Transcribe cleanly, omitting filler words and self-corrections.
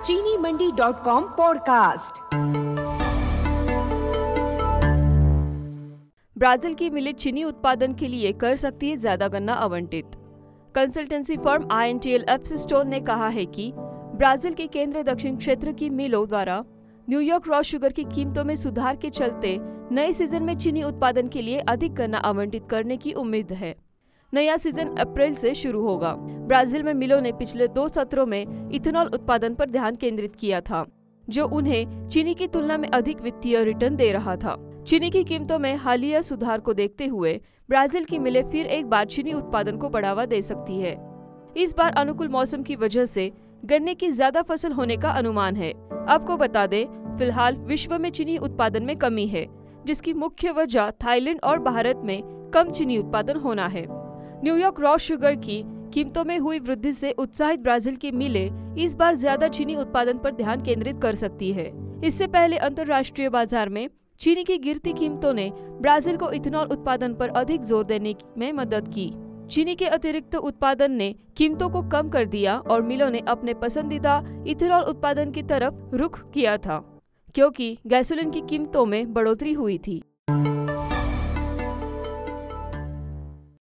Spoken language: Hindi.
चीनीमंडी.com पॉडकास्ट। ब्राजील की मिलेट चीनी उत्पादन के लिए कर सकती है ज्यादा गन्ना आवंटित। कंसल्टेंसी फर्म INTL एप्सिस्टोन ने कहा है कि ब्राजील के केंद्र दक्षिण क्षेत्र की मिलों द्वारा न्यूयॉर्क रॉ शुगर की कीमतों में सुधार के चलते नए सीजन में चीनी उत्पादन के लिए अधिक गन्ना आवंटित करने की उम्मीद है। नया सीजन अप्रैल से शुरू होगा। ब्राजील में मिलों ने पिछले 2 सत्रों में इथेनॉल उत्पादन पर ध्यान केंद्रित किया था, जो उन्हें चीनी की तुलना में अधिक वित्तीय रिटर्न दे रहा था। चीनी की कीमतों में हालिया सुधार को देखते हुए ब्राजील की मिलें फिर एक बार चीनी उत्पादन को बढ़ावा दे सकती है। इस बार अनुकूल मौसम की वजह से गन्ने की ज्यादा फसल होने का अनुमान है। आपको बता दें, फिलहाल विश्व में चीनी उत्पादन में कमी है, जिसकी मुख्य वजह थाईलैंड और भारत में कम चीनी उत्पादन होना है। न्यूयॉर्क रॉ शुगर की कीमतों में हुई वृद्धि से उत्साहित ब्राजील की मिलें इस बार ज्यादा चीनी उत्पादन पर ध्यान केंद्रित कर सकती है। इससे पहले अंतर्राष्ट्रीय बाजार में चीनी की गिरती कीमतों ने ब्राजील को इथेनॉल उत्पादन पर अधिक जोर देने में मदद की। चीनी के अतिरिक्त उत्पादन ने कीमतों को कम कर दिया और मिलों ने अपने पसंदीदा इथेनॉल उत्पादन की तरफ रुख किया था, क्योंकि गैसोलीन की कीमतों में बढ़ोतरी हुई थी।